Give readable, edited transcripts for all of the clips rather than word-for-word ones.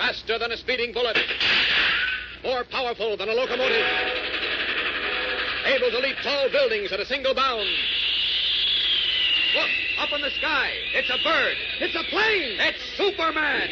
Faster than a speeding bullet. More powerful than a locomotive. Able to leap tall buildings at a single bound. Look, up in the sky. It's a bird. It's a plane. It's Superman.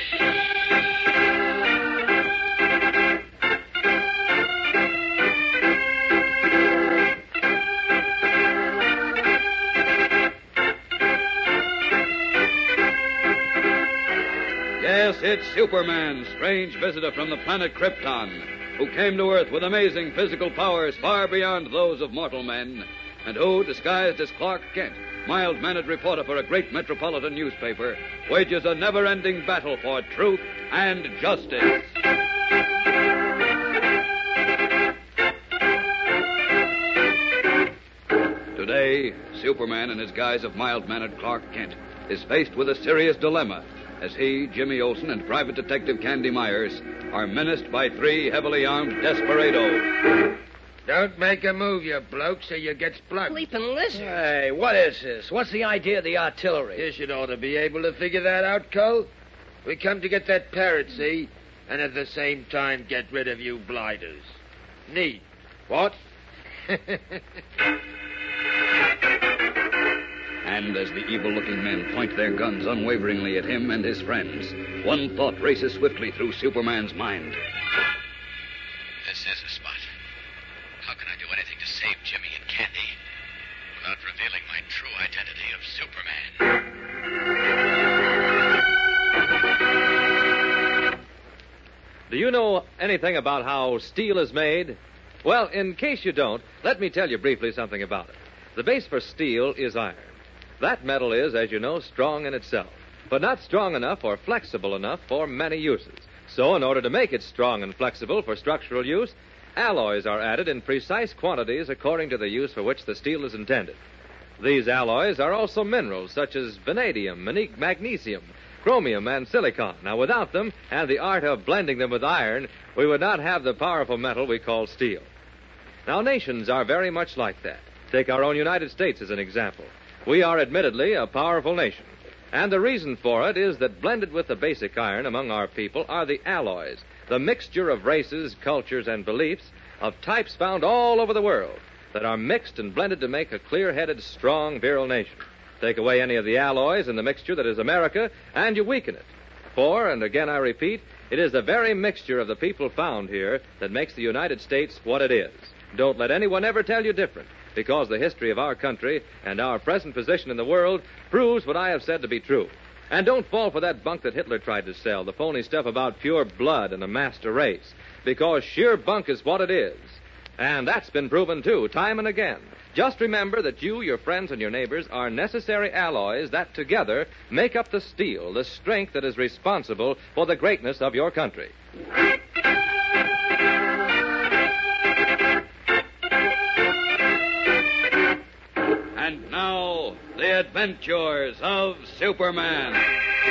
Yes, it's Superman, strange visitor from the planet Krypton, who came to Earth with amazing physical powers far beyond those of mortal men, and who, disguised as Clark Kent, mild-mannered reporter for a great metropolitan newspaper, wages a never-ending battle for truth and justice. Today, Superman, in his guise of mild-mannered Clark Kent, is faced with a serious dilemma as he, Jimmy Olsen, and Private Detective Candy Myers are menaced by three heavily armed desperados. Don't make a move, you blokes, or you get blood. Sleeping lizard. Hey, what is this? What's the idea of the artillery? You should ought to be able to figure that out, Cole. We come to get that parrot, see? And at the same time get rid of you blighters. Neat. What? And as the evil-looking men point their guns unwaveringly at him and his friends, one thought races swiftly through Superman's mind. This is a spot. How can I do anything to save Jimmy and Candy without revealing my true identity of Superman? Do you know anything about how steel is made? Well, in case you don't, let me tell you briefly something about it. The base for steel is iron. That metal is, as you know, strong in itself, but not strong enough or flexible enough for many uses. So, in order to make it strong and flexible for structural use, alloys are added in precise quantities according to the use for which the steel is intended. These alloys are also minerals such as vanadium, magnesium, chromium, and silicon. Now, without them, and the art of blending them with iron, we would not have the powerful metal we call steel. Now, nations are very much like that. Take our own United States as an example. We are admittedly a powerful nation, and the reason for it is that blended with the basic iron among our people are the alloys, the mixture of races, cultures, and beliefs of types found all over the world that are mixed and blended to make a clear-headed, strong, virile nation. Take away any of the alloys in the mixture that is America, and you weaken it. For, and again I repeat, it is the very mixture of the people found here that makes the United States what it is. Don't let anyone ever tell you different, because the history of our country and our present position in the world proves what I have said to be true. And don't fall for that bunk that Hitler tried to sell, the phony stuff about pure blood and a master race, because sheer bunk is what it is. And that's been proven, too, time and again. Just remember that you, your friends, and your neighbors are necessary alloys that together make up the steel, the strength that is responsible for the greatness of your country. And now, the adventures of Superman.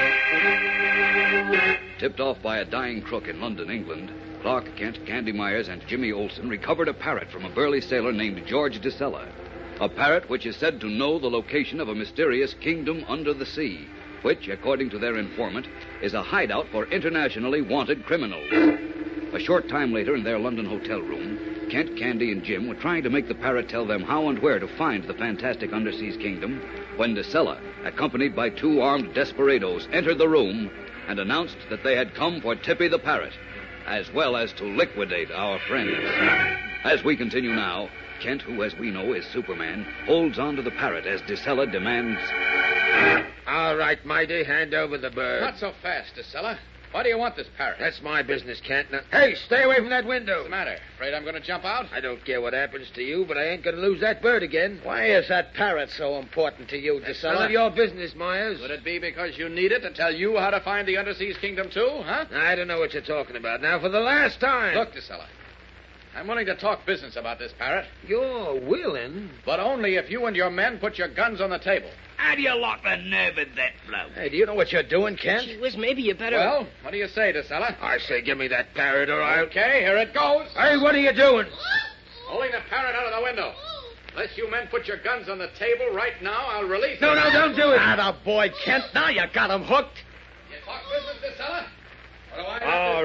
Tipped off by a dying crook in London, England, Clark Kent, Candy Myers, and Jimmy Olsen recovered a parrot from a burly sailor named George DeSella. A parrot which is said to know the location of a mysterious kingdom under the sea, which, according to their informant, is a hideout for internationally wanted criminals. A short time later, in their London hotel room, Kent, Candy, and Jim were trying to make the parrot tell them how and where to find the fantastic underseas kingdom when DeSella, accompanied by two armed desperados, entered the room and announced that they had come for Tippy the parrot, as well as to liquidate our friends. As we continue now, Kent, who, as we know, is Superman, holds on to the parrot as DeSella demands... All right, Mighty, hand over the bird. Not so fast, DeSella. Why do you want this parrot? That's my business, Kent. Now, hey, stay away from that window. What's the matter? Afraid I'm going to jump out? I don't care what happens to you, but I ain't going to lose that bird again. Why is that parrot so important to you, That's none DeSella? of your business, Myers. Would it be because you need it to tell you how to find the underseas kingdom, too, huh? I don't know what you're talking about. Now, for the last time. Look, DeSella, I'm willing to talk business about this parrot, You're willing? but only if you and your men put your guns on the table. How do you lock the nerve in that bloke? Hey, do you know what you're doing, Kent? Gee whiz, maybe you better... Well, what do you say, DeSella? I say, give me that parrot, or I'll... Okay, here it goes. Hey, what are you doing? Holding the parrot out of the window. Unless you men put your guns on the table right now, I'll release No, it. no, don't do it. Atta boy, Kent. Now you got him hooked. You talk business, DeSella? Or do I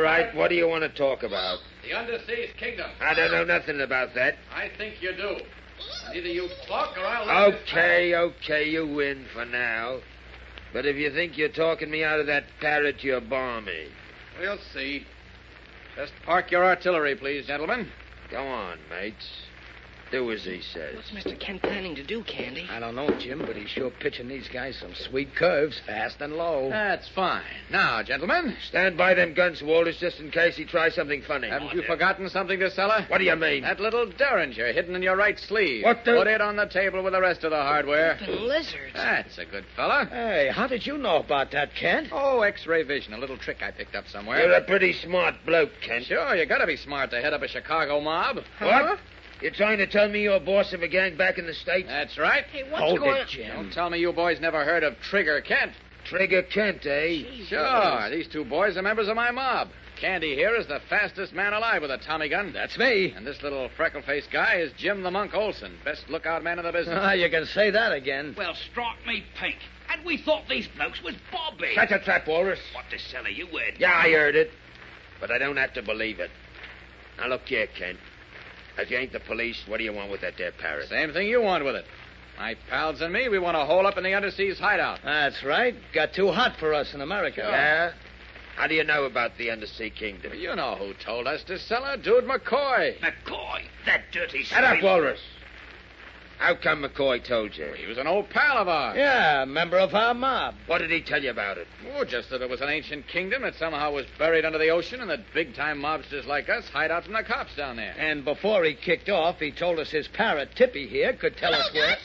right, what do you want to talk about? The Underseas Kingdom. I don't know nothing about that. I think you do. Either you talk or I'll... Okay, you win for now. But if you think you're talking me out of that parrot, you're balmy. We'll see. Just park your artillery, please, gentlemen. Go on, mates. Do as he says. What's Mr. Kent planning to do, Candy? I don't know, Jim, but he's sure pitching these guys some sweet curves, fast and low. That's fine. Now, gentlemen, Stand by them guns, Walters, just in case he tries something funny. haven't you forgotten something, DeSella? What do you mean? That little derringer hidden in your right sleeve. What the- Put it on the table with the rest of the hardware. Open lizards. That's a good fella. Hey, how did you know about that, Kent? Oh, X-ray vision, a little trick I picked up somewhere. You're a pretty smart bloke, Kent. Sure, you gotta be smart to head up a Chicago mob. What? You're trying to tell me you're boss of a gang back in the States? That's right. Hey, what's Hold going it, on? Jim. Don't tell me you boys never heard of Trigger Kent. Trigger Kent, eh? Sure, these two boys are members of my mob. Candy here is the fastest man alive with a Tommy gun. That's me. And this little freckle-faced guy is Jim the Monk Olson, best lookout man in the business. Ah, you can say that again. Well, strike me pink. And we thought these blokes was Bobby. Shut your trap, Walrus. What the cellar you heard? Yeah, I heard it. But I don't have to believe it. Now, look here, Kent. If you ain't the police, what do you want with that there parrot? Same thing you want with it. My pals and me, we want to hole up in the underseas hideout. That's right. Got too hot for us in America. Yeah? How do you know about the Undersea Kingdom? You know who told us to sell it, Dude McCoy. McCoy, that dirty Shut up, sweep. Walrus. How come McCoy told you? He was an old pal of ours. Yeah, member of our mob. What did he tell you about it? Oh, just that it was an ancient kingdom that somehow was buried under the ocean and that big-time mobsters like us hide out from the cops down there. And before he kicked off, he told us his parrot, Tippy, here, could tell us where...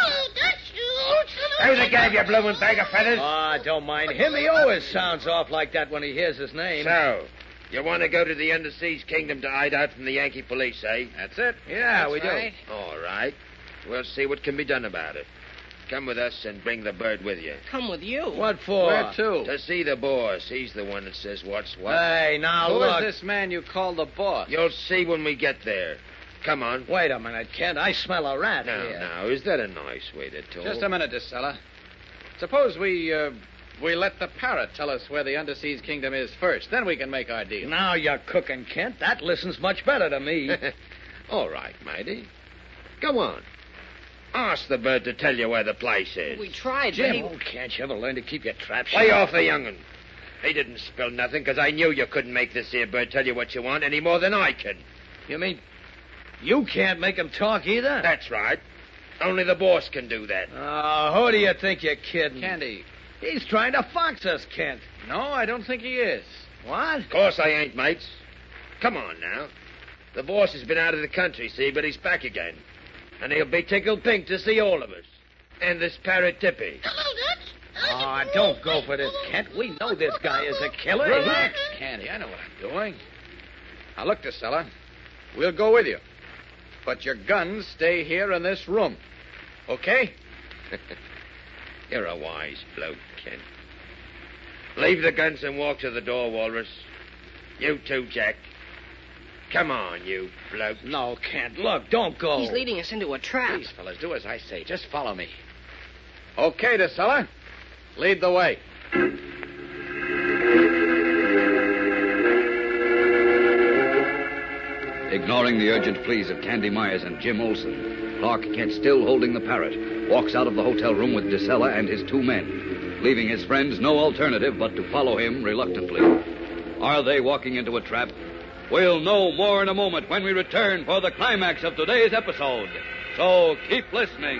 Who's the gave you bloomin' bag of feathers? Ah, don't mind him. He always sounds off like that when he hears his name. So, you want to go to the Underseas Kingdom to hide out from the Yankee police, eh? That's it. Yeah, we do. right. All right. We'll see what can be done about it. Come with us and bring the bird with you. Come with you. What for? Where to? To see the boss. He's the one that says what's what. Hey, now Who look. is this man you call the boss? You'll see when we get there. Come on. Wait a minute, Kent. I smell a rat here. Now, is that a nice way to talk? Just a minute, DeSella. Suppose we let the parrot tell us where the Underseas Kingdom is first. Then we can make our deal. Now you're cooking, Kent. That listens much better to me. All right, matey. Go on. Ask the bird to tell you where the place is. We tried, Jim, but he... oh, can't you ever learn to keep your trap shut? Lay off the young'un. He didn't spill nothing because I knew you couldn't make this here bird tell you what you want any more than I can. You mean you can't make him talk either? That's right. Only the boss can do that. Oh, who do you think you're kidding? Candy. He's trying to fox us, Kent. No, I don't think he is. What? Of course I ain't, mates. Come on now. The boss has been out of the country, see, but he's back again. And he'll be tickled pink to see all of us. And this parrot Tippy. Oh, don't go for this, Kent. We know this guy is a killer. Relax, Candy. I know what I'm doing. Now, look, DeSella. We'll go with you. But your guns stay here in this room. Okay? You're a wise bloke, Kent. Leave the guns and walk to the door, Walrus. You too, Jack. Come on, you bloke. No, Kent. Look, don't go. He's leading us into a trap. Please, fellas, do as I say. Just follow me. Okay, DeSella. Lead the way. Ignoring the urgent pleas of Candy Myers and Jim Olson, Clark Kent, still holding the parrot, walks out of the hotel room with DeSella and his two men, leaving his friends no alternative but to follow him reluctantly. Are they walking into a trap? We'll know more in a moment when we return for the climax of today's episode. So keep listening.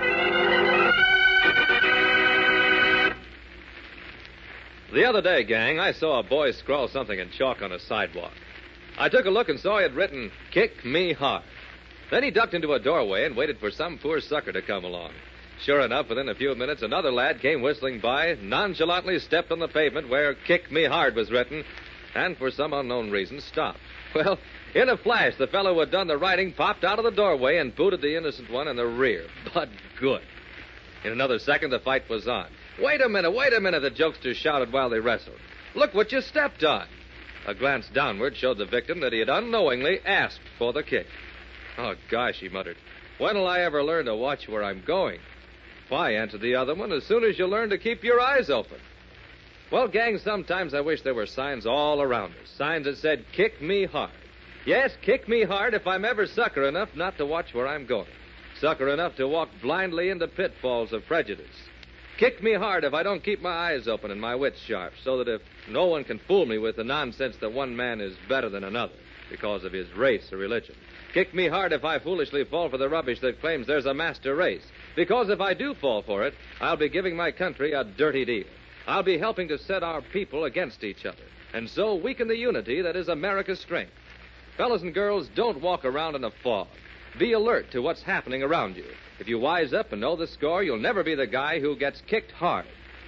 The other day, gang, I saw a boy scrawl something in chalk on a sidewalk. I took a look and saw he had written, "Kick me hard." Then he ducked into a doorway and waited for some poor sucker to come along. Sure enough, within a few minutes, another lad came whistling by, nonchalantly stepped on the pavement where "Kick me hard" was written, and for some unknown reason stopped. Well, in a flash, the fellow who had done the writing popped out of the doorway and booted the innocent one in the rear. But good. In another second, the fight was on. Wait a minute, the jokester shouted while they wrestled. Look what you stepped on. A glance downward showed the victim that he had unknowingly asked for the kick. Oh, gosh, he muttered. When'll I ever learn to watch where I'm going? Why, answered the other one, as soon as you learn to keep your eyes open. Well, gang, sometimes I wish there were signs all around us. Signs that said, kick me hard. Yes, kick me hard if I'm ever sucker enough not to watch where I'm going. Sucker enough to walk blindly into pitfalls of prejudice. Kick me hard if I don't keep my eyes open and my wits sharp, so that if no one can fool me with the nonsense that one man is better than another because of his race or religion. Kick me hard if I foolishly fall for the rubbish that claims there's a master race. Because if I do fall for it, I'll be giving my country a dirty deal. I'll be helping to set our people against each other, and so weaken the unity that is America's strength. Fellas and girls, don't walk around in a fog. Be alert to what's happening around you. If you wise up and know the score, you'll never be the guy who gets kicked hard.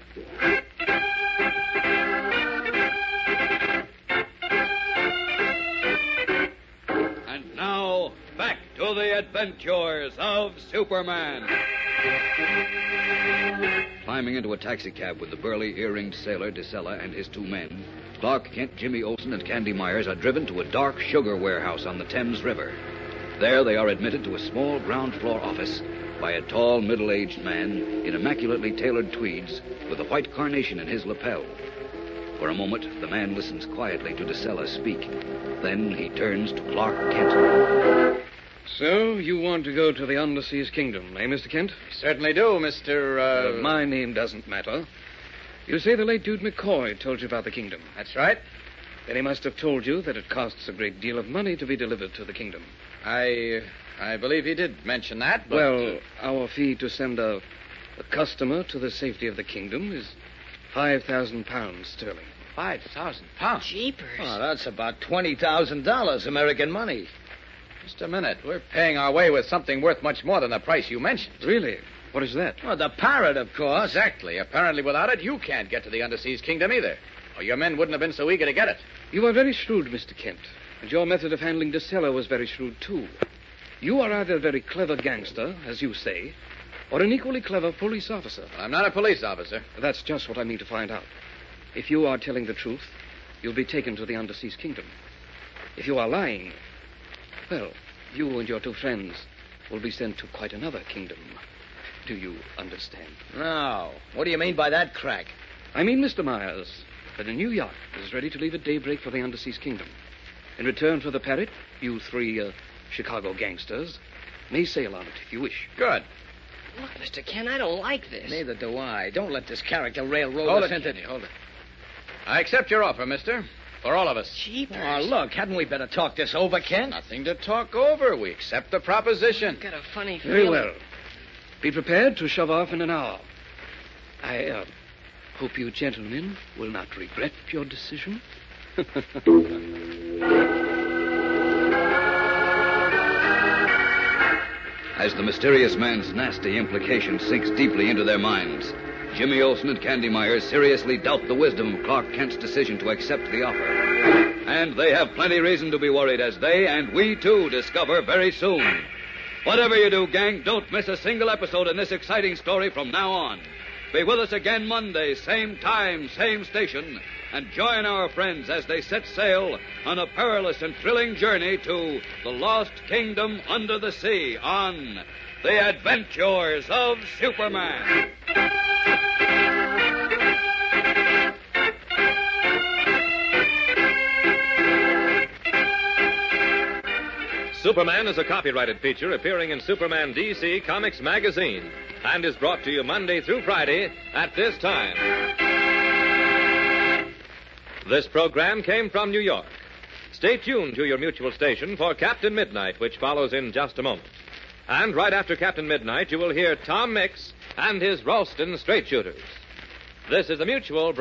And now, back to the adventures of Superman. Climbing into a taxicab with the burly, ear-ringed sailor, DeSella, and his 2 men, Clark Kent, Jimmy Olsen, and Candy Myers are driven to a dark sugar warehouse on the Thames River. There they are admitted to a small ground-floor office by a tall, middle-aged man in immaculately tailored tweeds with a white carnation in his lapel. For a moment, the man listens quietly to DeSella speak. Then he turns to Clark Kent. So, you want to go to the Underseas Kingdom, eh, Mr. Kent? Certainly do, Mr. My name doesn't matter. You say the late dude McCoy told you about the kingdom. That's right. Then he must have told you that it costs a great deal of money to be delivered to the kingdom. I believe he did mention that, but... Well, our fee to send a customer to the safety of the kingdom is £5,000 sterling. £5,000? Jeepers. Oh, that's about $20,000 American money. Just a minute. We're paying our way with something worth much more than the price you mentioned. Really? What is that? Well, the parrot, of course. Exactly. Apparently, without it, you can't get to the Underseas Kingdom either. Or your men wouldn't have been so eager to get it. You are very shrewd, Mr. Kent. And your method of handling DeSella was very shrewd, too. You are either a very clever gangster, as you say, or an equally clever police officer. Well, I'm not a police officer. That's just what I mean to find out. If you are telling the truth, you'll be taken to the Underseas Kingdom. If you are lying, well, you and your 2 friends will be sent to quite another kingdom. Do you understand? No. What do you mean by that crack? I mean, Mr. Myers, that a new yacht is ready to leave at daybreak for the Underseas Kingdom. In return for the parrot, you 3 Chicago gangsters may sail on it if you wish. Good. Look, Mr. Kent, I don't like this. Neither do I. Don't let this character railroad Hold us it, into... Kenny, hold it. I accept your offer, mister. For all of us. Jeepers. Oh, look, hadn't we better talk this over, Kent? Nothing to talk over. We accept the proposition. I've got a funny feeling. Very well. Be prepared to shove off in an hour. I hope you gentlemen will not regret your decision. As the mysterious man's nasty implication sinks deeply into their minds, Jimmy Olsen and Candy Myers seriously doubt the wisdom of Clark Kent's decision to accept the offer. And they have plenty reason to be worried as they and we, too, discover very soon. Whatever you do, gang, don't miss a single episode in this exciting story from now on. Be with us again Monday, same time, same station, and join our friends as they set sail on a perilous and thrilling journey to the Lost Kingdom Under the Sea on The Adventures of Superman. Superman is a copyrighted feature appearing in Superman DC Comics magazine and is brought to you Monday through Friday at this time. This program came from New York. Stay tuned to your mutual station for Captain Midnight, which follows in just a moment. And right after Captain Midnight, you will hear Tom Mix and his Ralston Straight Shooters. This is the Mutual